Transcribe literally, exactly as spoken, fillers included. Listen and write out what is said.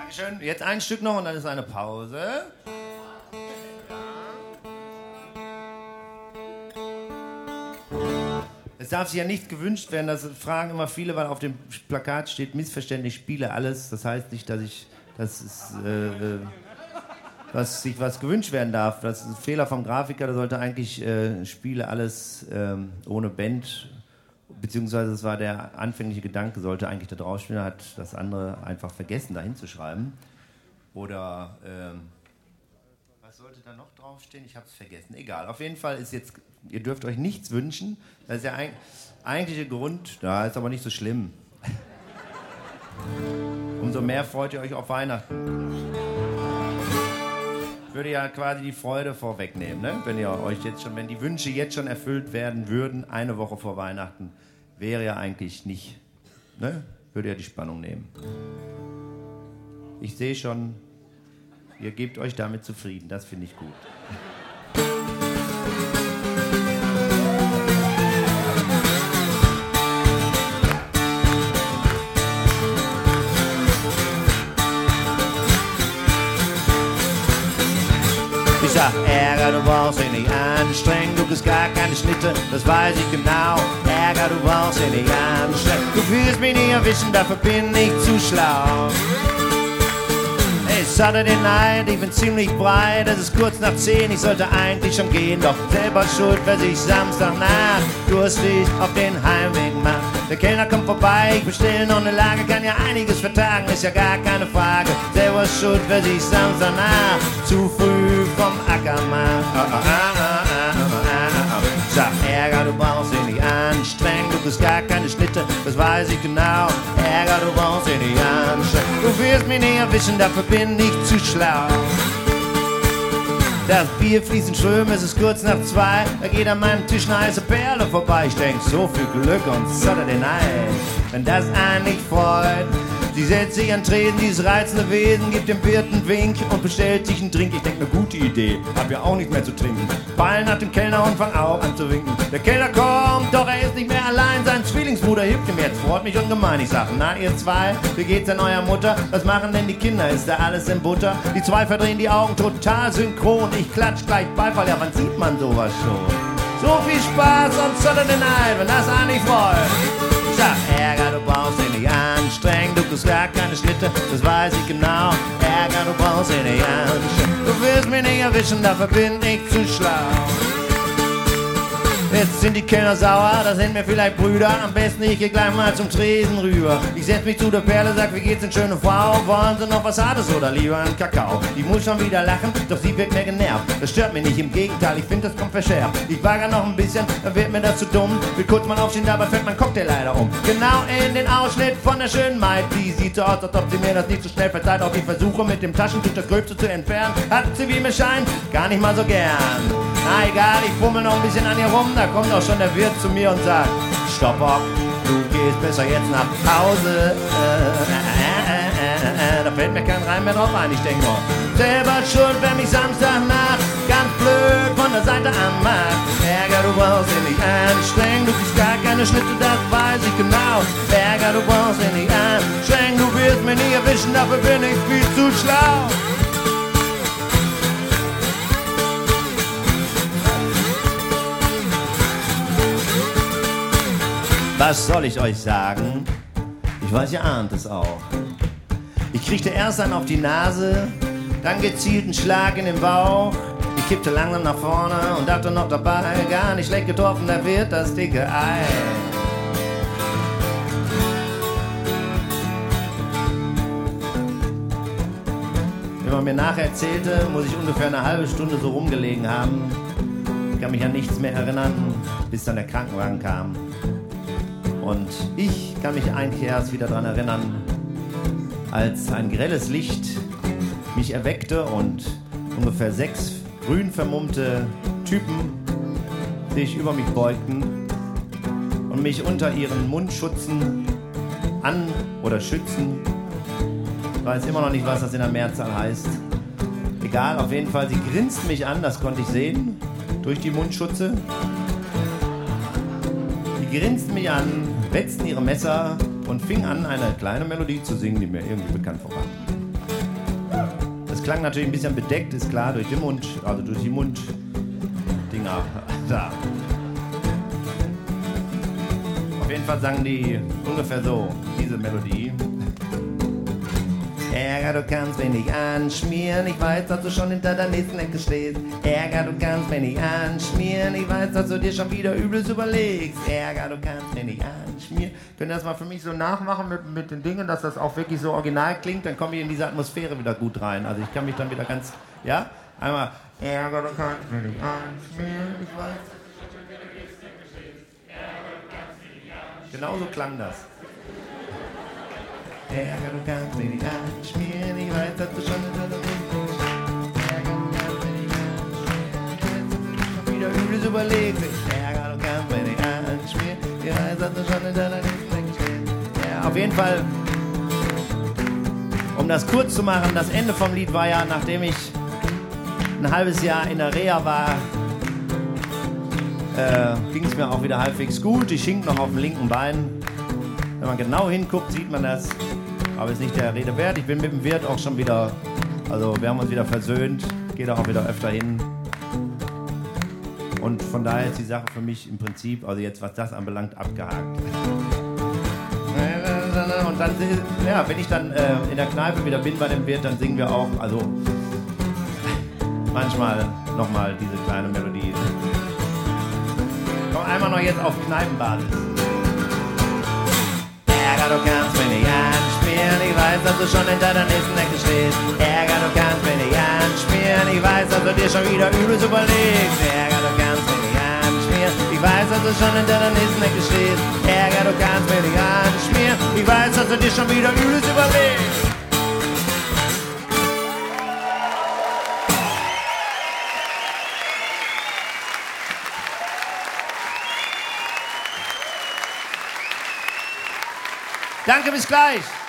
Dankeschön. Jetzt ein Stück noch und dann ist eine Pause. Es darf sich ja nicht gewünscht werden, das fragen immer viele, weil auf dem Plakat steht missverständlich, spiele alles. Das heißt nicht, dass ich, dass es, äh, dass sich was gewünscht werden darf. Das ist ein Fehler vom Grafiker, der sollte eigentlich äh, spiele alles äh, ohne Band, beziehungsweise das war der anfängliche Gedanke, sollte eigentlich da draufstehen, hat das andere einfach vergessen, da hinzuschreiben. Oder, äh, was sollte da noch draufstehen? Ich habe es vergessen. Egal, auf jeden Fall ist jetzt, ihr dürft euch nichts wünschen. Das ist der ein, eigentliche Grund, da ist aber nicht so schlimm. Umso mehr freut ihr euch auf Weihnachten. Ich würde ja quasi die Freude vorwegnehmen, ne? Wenn ihr euch jetzt schon, wenn die Wünsche jetzt schon erfüllt werden würden, eine Woche vor Weihnachten, wäre ja eigentlich nicht, ne? Würde ja die Spannung nehmen. Ich sehe schon, ihr gebt euch damit zufrieden, das finde ich gut. Ich sag, Ärger, du brauchst dich nicht anstrengen, du kriegst gar keine Schnitte, das weiß ich genau. Ärger, du brauchst dich nicht anstrengen, du willst mich nicht erwischen, dafür bin ich zu schlau. It's Saturday night, ich bin ziemlich breit, es ist kurz nach zehn, ich sollte eigentlich schon gehen, doch selber schuld, wer sich Samstagnacht durstig auf den Heimweg macht. Der Kellner kommt vorbei, ich bestelle noch eine Lage, kann ja einiges vertagen, ist ja gar keine Frage. Selber schuld, wer sich Samstagnacht zu früh vom Acker macht. Oh, oh, oh, oh, oh, oh, oh. Sag, Ärger, du brauchst dich nicht anstrengen, du kriegst gar keine Schnitte, das weiß ich genau. Ärger, du brauchst dich nicht anstrengen, du wirst mich nicht erwischen, dafür bin ich zu schlau. Das Bier fließt in Strömen, es ist kurz nach zwei, da geht an meinem Tisch eine heiße Perle vorbei. Ich denk, so viel Glück und Saturday night, wenn das einen nicht freut. Sie setzt sich an Tresen, dieses reizende Wesen, gibt dem Wirt einen Wink und bestellt sich einen Drink. Ich denk, ne gute Idee, hab ja auch nichts mehr zu trinken. Ball nach dem Kellner und fang auch an zu winken. Der Kellner kommt, doch er ist nicht mehr allein, sein Zwillingsbruder hilft ihm jetzt, freut mich ungemein. Ich sag, na ihr zwei, wie geht's an eurer Mutter? Was machen denn die Kinder, ist da alles in Butter? Die zwei verdrehen die Augen total synchron, ich klatsch gleich Beifall, ja wann sieht man sowas schon? So viel Spaß und Saturday Night, wenn das einen nicht freut. Sag, Ärger, du brauchst dich nicht anstrengen, du kriegst gar keine Schnitte, das weiß ich genau. Ärger, du brauchst dich nicht anstrengen, du wirst mich nicht erwischen, dafür bin ich zu schlau. Jetzt sind die Kellner sauer, das sind mir vielleicht Brüder, am besten ich geh gleich mal zum Tresen rüber. Ich setz mich zu der Perle, sag, wie geht's denn, schöne Frau? Wollen Sie noch was Hartes oder lieber einen Kakao? Die muss schon wieder lachen, doch sie wird mir genervt. Das stört mich nicht, im Gegenteil, ich finde, das kommt verschärft. Ich wagere noch ein bisschen, dann wird mir das zu dumm. Will kurz mal aufstehen, dabei fällt mein Cocktail leider um. Genau in den Ausschnitt von der schönen Maid. Die sieht so aus, als ob sie mir das nicht so schnell verzeiht. Auch ich versuche mit dem Taschentuch das Gröbste zu entfernen. Hat sie, wie mir scheint, gar nicht mal so gern. Na egal, ich fummel noch ein bisschen an ihr rum, da kommt auch schon der Wirt zu mir und sagt, Stopp, Bock, du gehst besser jetzt nach Hause. Äh, äh, äh, äh, äh, da fällt mir kein Reim mehr drauf ein, ich denk nur, selber schuld, wenn mich Samstagnacht ganz blöd von der Seite anmacht. Ärger, du brauchst dich nicht anstrengen, du kriegst gar keine Schnitte, das weiß ich genau. Ärger, du brauchst dich nicht anstrengen, du wirst mich nie erwischen, dafür bin ich viel zu schlau. Was soll ich euch sagen? Ich weiß, ihr ahnt es auch. Ich kriegte erst einen auf die Nase, dann gezielt einen Schlag in den Bauch. Ich kippte langsam nach vorne und dachte noch dabei, gar nicht schlecht getroffen, da wird das dicke Ei. Wenn man mir nachher erzählte, muss ich ungefähr eine halbe Stunde so rumgelegen haben. Ich kann mich an nichts mehr erinnern, bis dann der Krankenwagen kam. Und ich kann mich eigentlich erst wieder daran erinnern, als ein grelles Licht mich erweckte und ungefähr sechs grün vermummte Typen sich über mich beugten und mich unter ihren Mundschutzen an- oder schützen. Ich weiß immer noch nicht, was das in der Mehrzahl heißt. Egal, auf jeden Fall, sie grinsten mich an, das konnte ich sehen, durch die Mundschutze. Sie grinsten mich an, wetzten ihre Messer und fingen an, eine kleine Melodie zu singen, die mir irgendwie bekannt vorkam. klang natürlich ein bisschen bedeckt, ist klar, durch den Mund, also durch die Munddinger. Da. Auf jeden Fall sangen die ungefähr so, diese Melodie. Ärger, du kannst mich nicht anschmieren, ich weiß, dass du schon hinter der nächsten Ecke stehst. Ärger, du kannst mich nicht anschmieren, ich weiß, dass du dir schon wieder Übles überlegst. Ärger, du kannst mich nicht anschmieren. Könnt ihr das mal für mich so nachmachen mit, mit den Dingen, dass das auch wirklich so original klingt? Dann komme ich in diese Atmosphäre wieder gut rein. Also ich kann mich dann wieder ganz, ja? Einmal, Ärger, du kannst mich nicht anschmieren, ich weiß. Genau so klang das. Ärger, du kannst mich nicht anschmieren, ich weiß, dass du schon wieder Übles überlegst. Ärger, du kannst mich nicht anschmieren, ich weiß, dass du schon in deiner Nächsten stehst. Ja, auf jeden Fall, um das kurz zu machen, das Ende vom Lied war ja, nachdem ich ein halbes Jahr in der Reha war, äh, ging es mir auch wieder halbwegs gut. Ich hing noch auf dem linken Bein. Wenn man genau hinguckt, sieht man das. Aber ist nicht der Rede wert. Ich bin mit dem Wirt auch schon wieder, also wir haben uns wieder versöhnt. Gehe da auch wieder öfter hin. Und von daher ist die Sache für mich im Prinzip, also jetzt was das anbelangt, abgehakt. Und dann, ja, wenn ich dann äh, in der Kneipe wieder bin bei dem Wirt, dann singen wir auch, also manchmal nochmal diese kleine Melodie. Komm einmal noch jetzt auf Kneipenbasis. Ärger, du kannst mich nicht anschmieren, ich weiß, dass du schon hinter der nächsten Ecke stehst. Ärger, du kannst mich nicht anschmieren, ich weiß, dass du dir schon wieder Übles überlegst. Ärger, du kannst mich nicht anschmieren, ich weiß, dass du schon hinter der nächsten Ecke stehst. Ärger, du kannst mich nicht anschmieren, ich weiß, dass du dir schon wieder Übles überlegst. Danke, bis gleich.